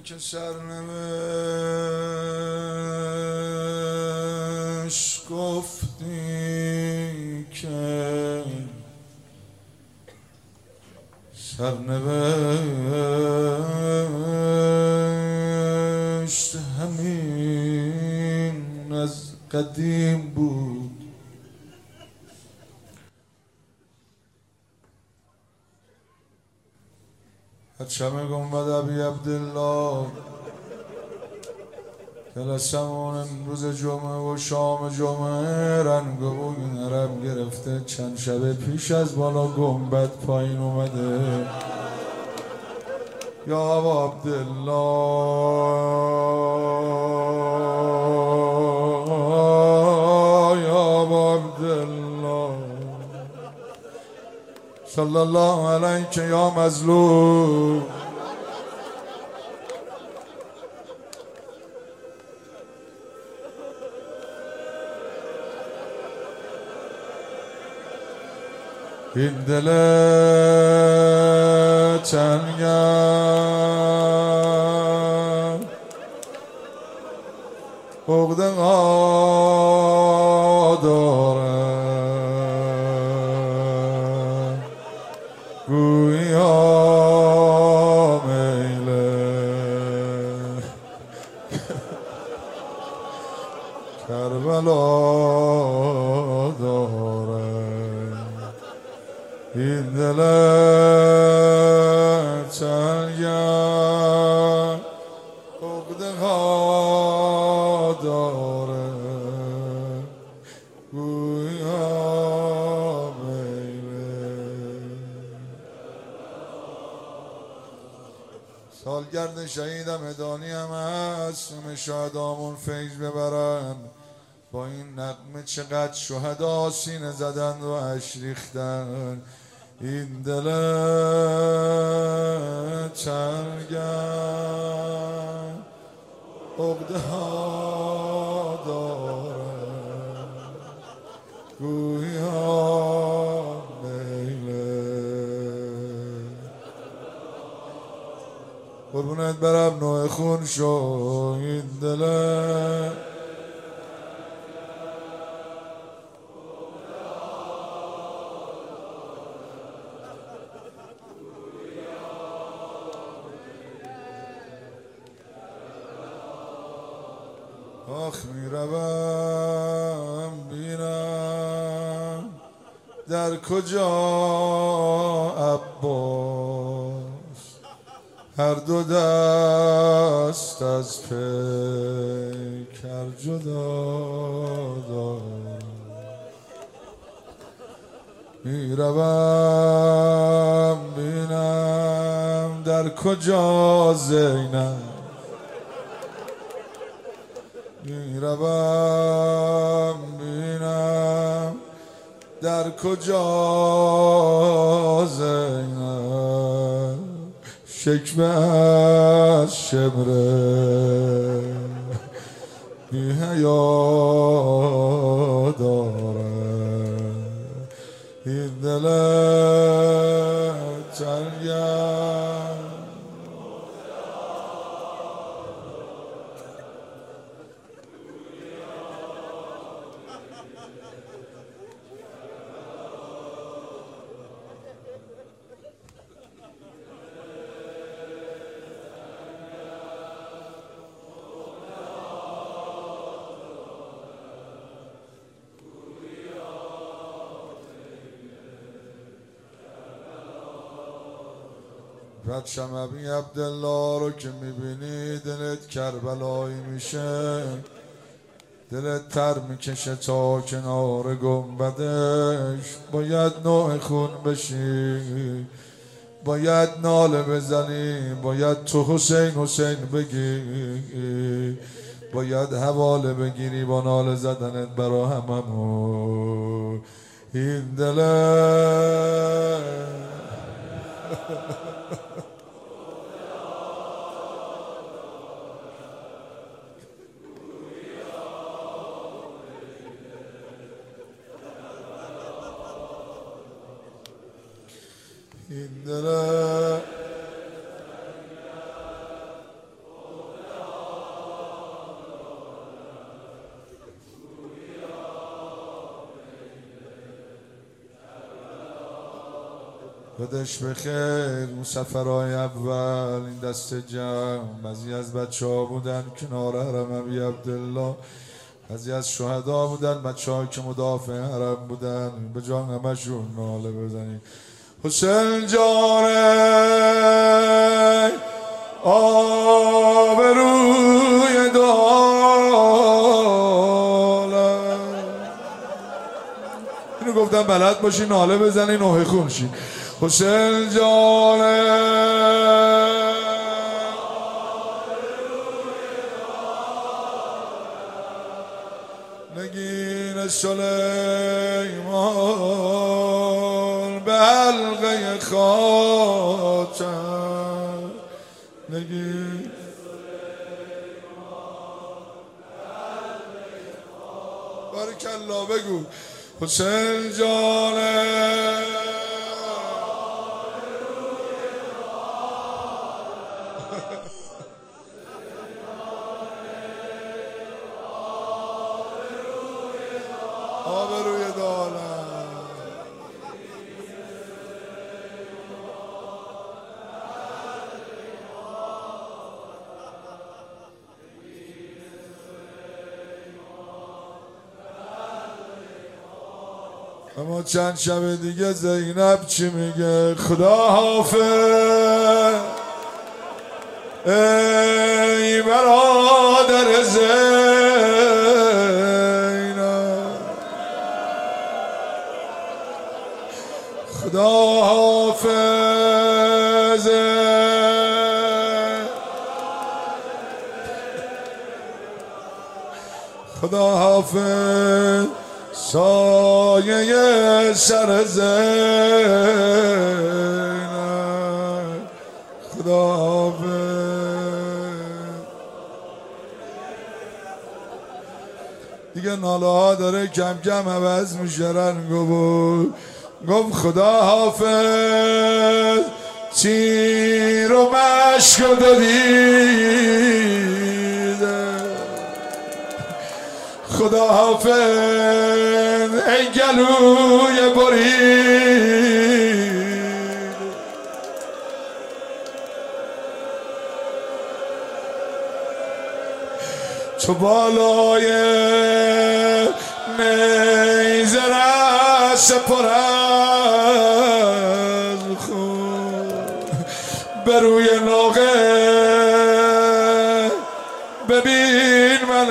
که سرنوشت گفتی که سرنوشت همین از قدیم بود. هرچمه گنبد ابی عبدالله تلسمون روز جمعه و شام جمعه رنگ و بوی نرم گرفته. چند شب پیش از بالا گنبد پایین اومده. یا ابا عبدالله، یا ابا عبدالله، صلی الله علیک یا مظلوم. این دل تنگم عقده دارم، گویا میله کربلا دارم. این دل تنگم عقده ها داره، گویا میله. سالگرد شهیدم ادانی هم هست، شهدامون فیض ببرن. با این نغمه چقدر شهدا سینه زدن و اشک ریختن. این دل تنگم عقده ها دارم، گویا میله. قربونت برم نوع خون شو. این دل آخ میروم بینم در کجا عباس، هر دو دست از پیکر جدا دارم. میروم بینم در کجا زینب، میروم بینم در کجا زینب. شکوه از شمره بی حیا دارم. این دل تنگم رد شمبی عبدالله رو که میبینی دلت کربلایی میشه. دلت تر میکشه تا کنار گنبدش. باید نوع خون بشی، باید ناله بزنی، باید تو حسین حسین بگی، باید حواله بگیری با ناله زدنت برا هممون. این دل این دل یادش بخیر اون سفرهای اول این دست جمع، بعضی از بچه ها بودن کنار حرم ابی عبدالله، بعضی از شهدا بودن، بچه ها که مدافع حرم بودن. به جان همشون ناله بزنیم. حسین جانه آبروی دالم، اینو گفتم بلد باشی ناله بزنی نوحه خون شی. حسین جانه نگین سلیمان به حلقه خاطر، نگین بارکالله بگو. حسین جانه آبروی دالم، اما چند شب دیگه زینب چی میگه؟ خدا حافظ ای برادر زینب، خدا حافظ خدا حافظ سایه سر زینب، خدا حافظ. دیگه ناله ها داره کم کم عوض میشه رنگو بود. گفت خدا حافظ تیر و مشک و دیده، خدا حافظ ای گلوی برید، تو بالای نیزه رس پر از خون، به روی ناقه ببین من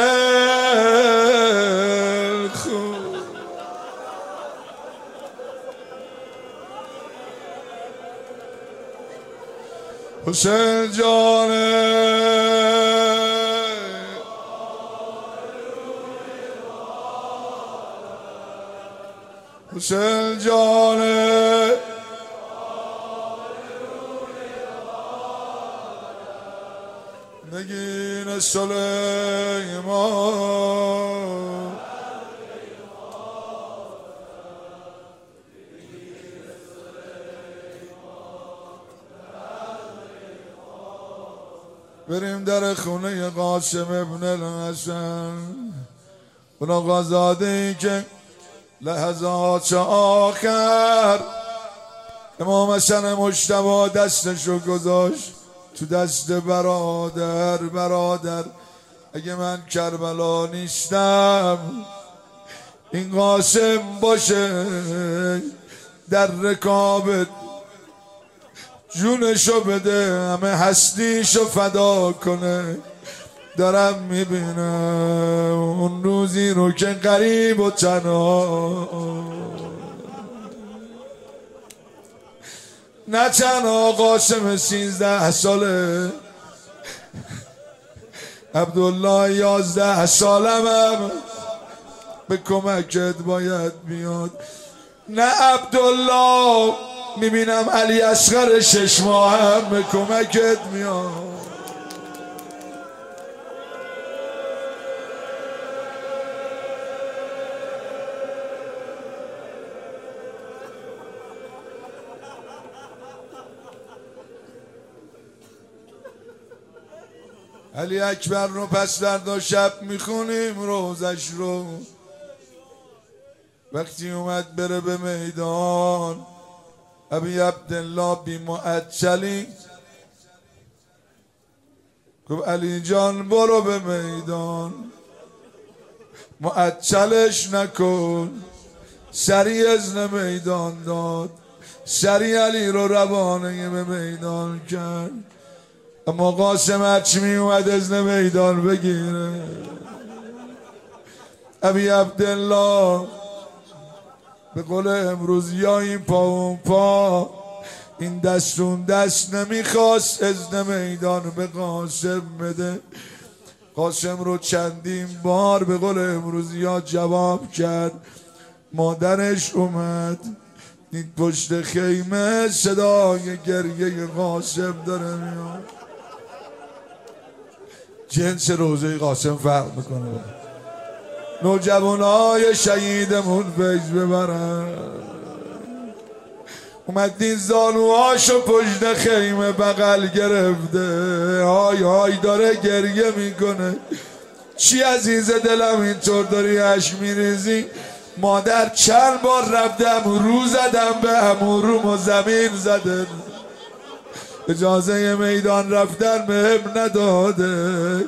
دل خون. حسین جانه حسین جانه نگین سلیمان، بریم در خونه قاسم ابن الحسن، اون آقازاده ای که لحظات آخر امام حسن مجتبی دستشو گذاشت تو دست برادر اگه من کربلا نیستم این قاسم باشه در رکابت، جونشو بده همه هستیشو فدا کنه. دارم میبینم اون روزی رو که غریب و تنها، نه تنها قاسم 13 ساله، عبدالله 11 سالمم به کمکت باید بیاد. نه عبدالله میبینم علی اصغر 6 ماهم به کمکت میاد. علی اکبر رو پس فردا شب میخونیم روزش رو، وقتی اومد بره به میدان ابی عبدالله بی معجلی گفت علی جان برو به میدان، معجلش نکن. سریع اذن میدان داد، سریع علی رو روانه به میدان کرد. اما قاسم هرچی می اومد اذن میدان بگیره، ابی عبدالله به قول امروز یا این پا اون پا، این دستون دست نمیخواست اذن میدان به قاسم بده. قاسم رو چندین بار به قول امروز یا جواب کرد. مادرش اومد دید پشت خیمه صدای گریه قاسم داره میاد. جنس روزه قاسم فرق میکنه. نوجوانای شهیدمون فیض ببرن. اومد دید زانوهاشو پشت خیمه بغل گرفته، های های داره گریه میکنه. چی عزیز دلم اینطور داری اشک میریزی؟ مادر چند بار رفتم رو زدم به امورم و زمین زده، اجازه میدان رفتن بهم نداده.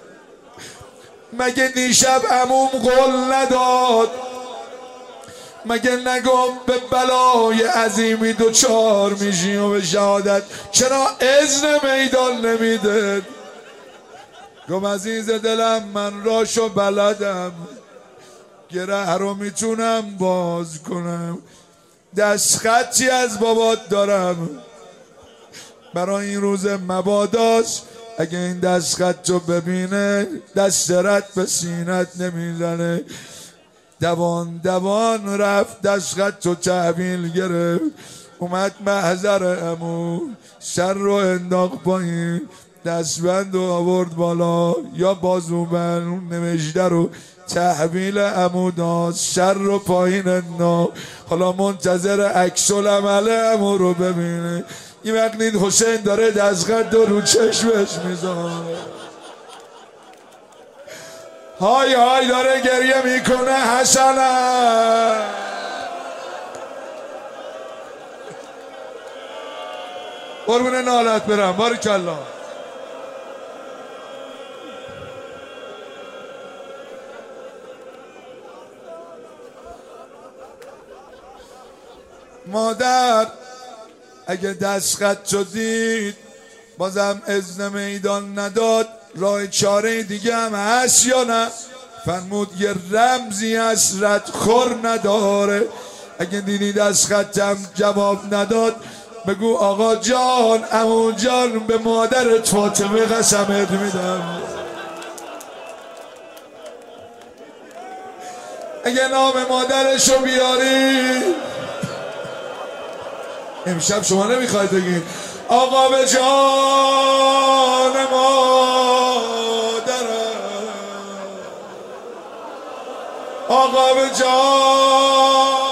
مگه دیشب عموم قول نداد؟ مگه نگم به بلای عظیمی دوچار میشی و به شهادت چرا اذن میدان نمیده؟ گم عزیز دلم من راشو بلدم، گره رو میتونم باز کنم، دست خطی از بابات دارم برای این روز مباداست. اگه این دست خط رو ببینه دست رد به سینت نمیزنه. دوان دوان رفت دست خط رو تحویل گرفت، اومد محضر عمو، سر رو انداخت پایین، دستبند رو آورد بالا یا بازوبند، نوشته رو تحویل عمو داد، سر رو پایین انداخت. حالا منتظر عکس العمل عمو رو ببینه. این وقت دید حسین داره دستخط رو چشمش میذاره، های های داره گریه میکنه. حسنه قربون نالت برم، بارکالله. مادر اگه دستخط شدید بازم اذن میدان نداد، راه چاره دیگه هم هست یا نه؟ فرمود یه رمزی از ردخور نداره. اگه دیدی دستخطم جواب نداد بگو آقا جان عمو جان به مادرت فاطمه قسمت میدم. اگه نام مادرشو بیاری امشب شما نمیخواید بگید آقا به جان مادرم، آقا به جان.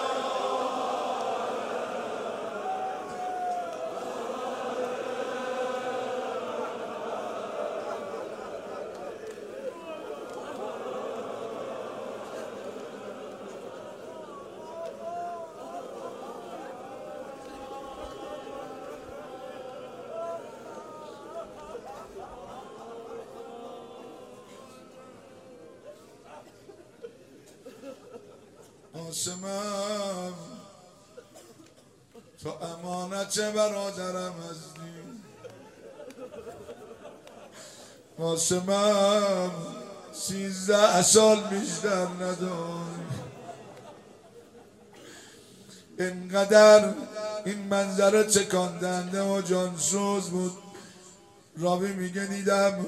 قاسمم تو امانت برادرم هستی، قاسمم 13 سال بیشتر نداری. اینقدر این منظره چکاندنده و جانسوز بود. راوی میگه دیدم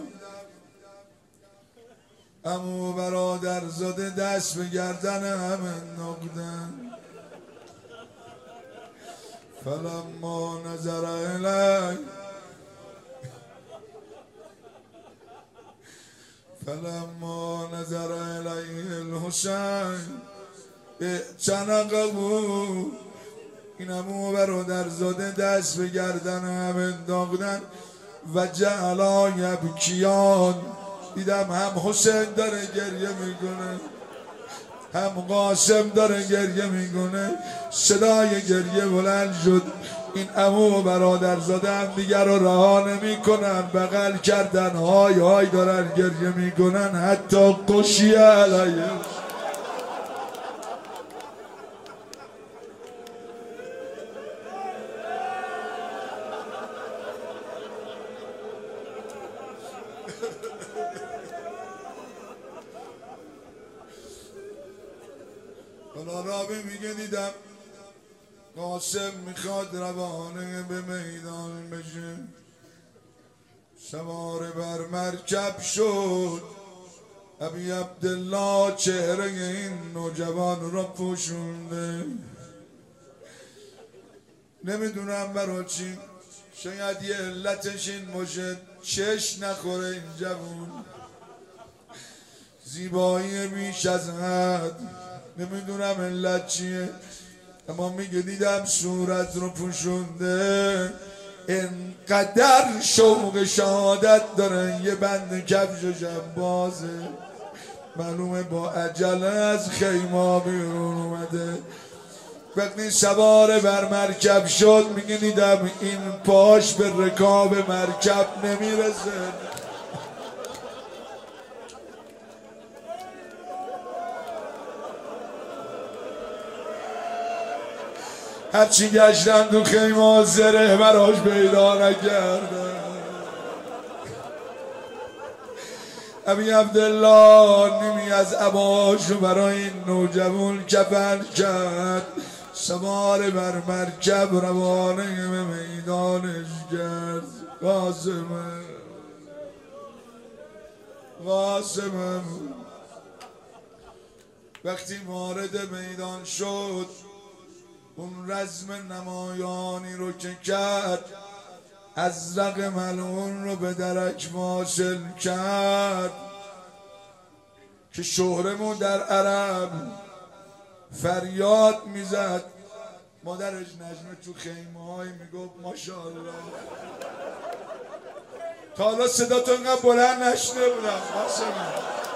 عمو برادر زاده دست به گردن هم انداختن. فلما نظر الی فلما نظر الیه الحسین اعتنقه بود. این عمو برادر زاده دست به گردن هم انداختن و جعلا یبکیان. دیدم هم حسین داره گریه میکنه، هم قاسم داره گریه میکنه. صدای گریه بلند شد. این عمو و برادرزاده هم دیگر رو رها نمیکنن، بغل کردن، های های دارن گریه میکنن، حتی قشی علیه. رابی میگه دیدم قاسم میخواد روانه به میدان بشه، سوار بر مرکب شد. ابی عبدالله چهره این نوجوان را پوشونده. نمیدونم برای چی، شاید یه علتش این باشه چش نخوره این جوون، زیبایی بیش از حد. نمیدونم علت چیه، اما میگه دیدم صورت رو پوشونده. انقدر شوق شهادت داره، یه بند کفششم بازه، معلومه با عجله از خیمه بیرون اومده. وقتی سوار بر مرکب شد میگه دیدم این پاش به رکاب مرکب نمیرسه. هرچی گشتن تو خیمه زره براش پیدا نکردن. ابی عبدالله نیمی از عباشو برای این نوجوان کفن کرد، سوار بر مرکب روانه به میدانش کرد. قاسمه وقتی وارد میدان شد، اون رزم نمایانی رو که کرد، ازرق ملعون رو به درک واصل کرد که شهرمون در عرب فریاد میزد. مادرش نجمه تو خیمه های میگفت ماشاءالله. تا حالا صدا تو اینقدر بلند نشنیده بودم قاسم.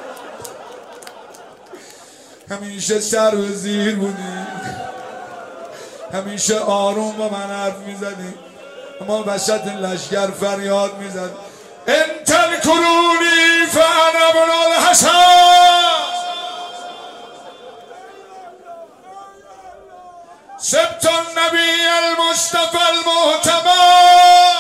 همیشه سر و زیر بودی، همیشه آروم با من حرف میزدی، اما وسط لشگر فریاد میزد انتل کرونی فانا ابن الحسن سبت النبی المصطفى المعتمد.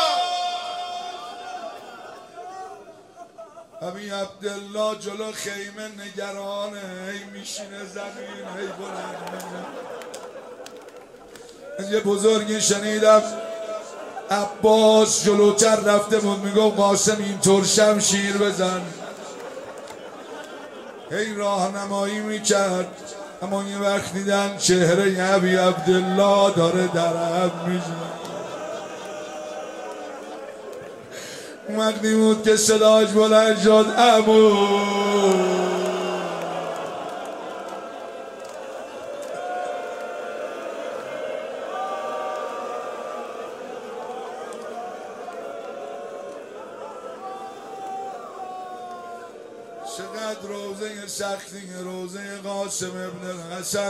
ابی عبدالله جلو خیمه نگرانه، هی میشینه زمین، هی بلند میشه. از یه بزرگی شنیدم عباس جلوتر رفته بود میگو قاسم اینطور شمشیر بزن، هی راهنمایی میکرد. اما یه وقت دیدن چهره ابی عبدالله داره درهم میشه. اون وقتی بود که صداش بلند شد عمو. چقدر روزه سختی، روزه قاسم ابن الحسن.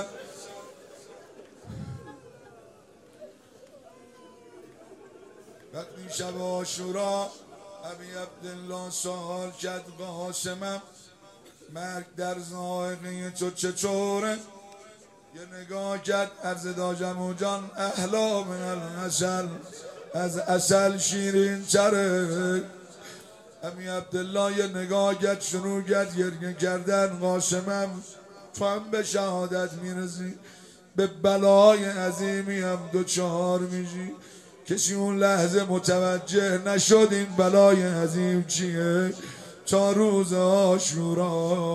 وقتی شب عاشورا ابی عبدالله سوال کرد قاسمم مرگ در ذائقه تو چطوره؟ یه نگاه کرد عرض داجم جان احلا من العسل، از عسل شیرین تره. ابی عبدالله یه نگاه کرد شروع کرد گریه کردن. قاسمم تو هم به شهادت میرسی، به بلای عظیمی هم دوچار میشی. کسی اون لحظه متوجه نشد این بلای عظیم چیه تا روز عاشورا.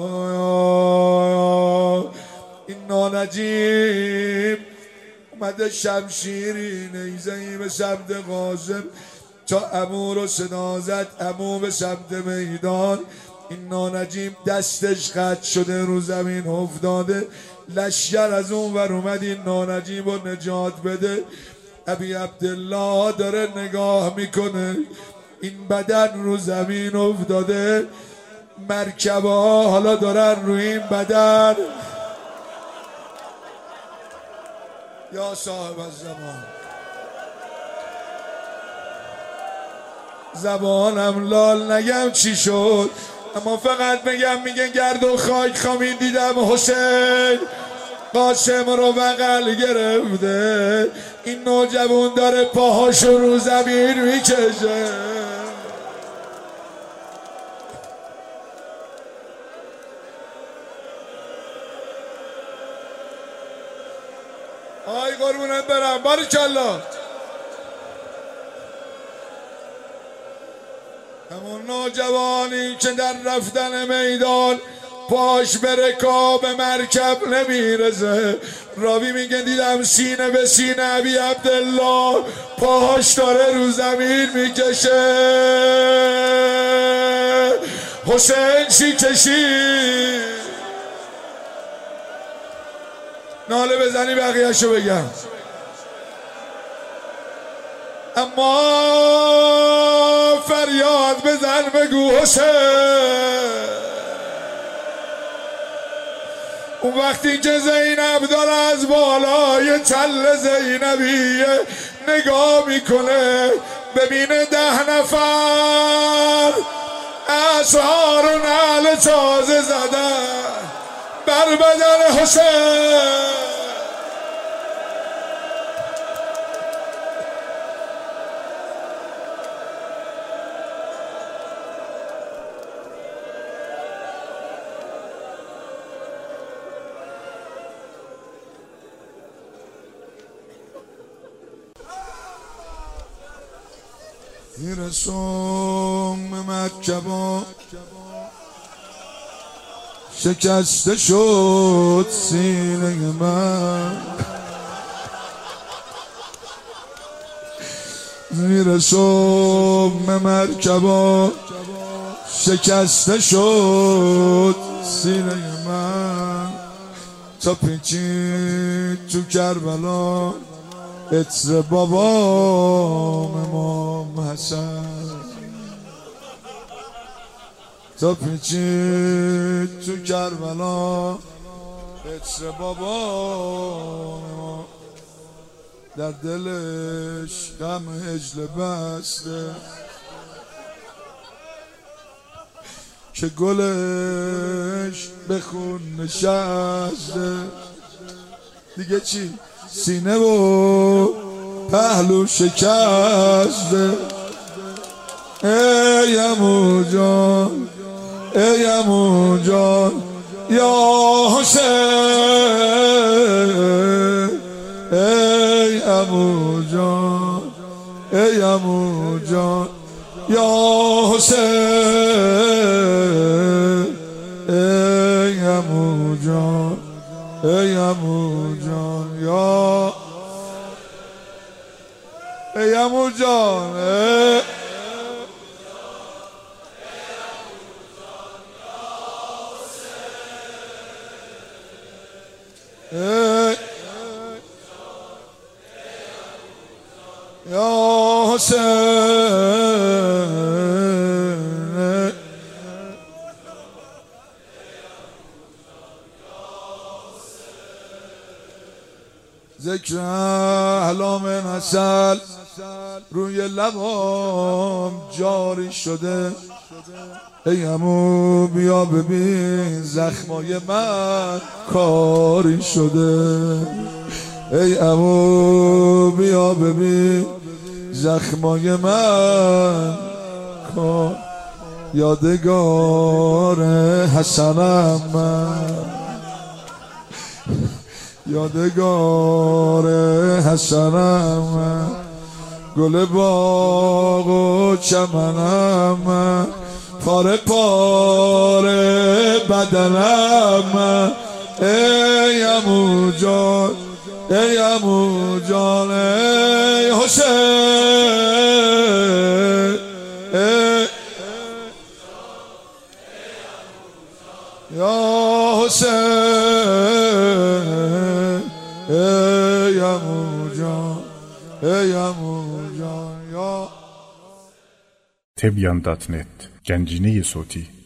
این نانجیب اومده شمشیری نیزه‌ای به سمت قاسم تا عمو رو صدا زد. عمو به سمت میدان. این نانجیب دستش قطع شده رو زمین افتاده. لشگر از اون ور اومد این نانجیب رو نجات بده. ابی عبدالله داره نگاه میکنه، این بدن رو زمین افتاده، مرکبه ها حالا دارن روی این بدن یا صاحب الزمان. زبانم لال نگم چی شد، اما فقط میگن گرد و خاک خامین دیدم حسین قاسم رو بغل گرفته، این نوجوان داره پاهاشو رو زمین میکشه. آی قربونت برم، باریکالله. همون نوجوانی که در رفتن میدان پاش به رکاب مرکب نمیرزه، راوی میگه دیدم سینه به سینه ابی عبدالله پاهاش داره رو زمین میکشه. حسین چی کشید؟ ناله بزنی بقیه‌شو بگم. اما فریاد بزن بگو حسین. اون وقتی که زینب داره از بالای تل زینبیه نگاه میکنه، ببینه 10 نفر اسحار و نعل تازه زدن بر بدن حسین. میرسم مکه با شکسته شد سینه من، میرسم مرکبا شکسته شد سینه من، تا پیچید تو کربلا عطر بابام امام حسن، تا پیچید تو کربلا عطر بابام، در دلش غم هجل بسته که گلش به خون نشسته. دیگه چی؟ سینه و پهلو شکسته. ای عمو جان، ای عمو جان یا حسین، ای عمو جان، ای عمو جان یا حسین، ای عمو جان، ای عمو جان یا ای عمو جان، یا حسین. ذکر احلام نسل روی لبام جاری شده. ای عمو بیا ببین زخمای من کاری شده. ای عمو بیا ببین زخمای من کار، یادگار حسنم من، یادگار حسنم من، گل باغ و چمنم من، پاره پاره بدنم من. ای عمو جان، ای عمو جان، ای حسین، یا حسین، ای عمو جان، ای عمو جان یا Tebyan.net Gencine Soti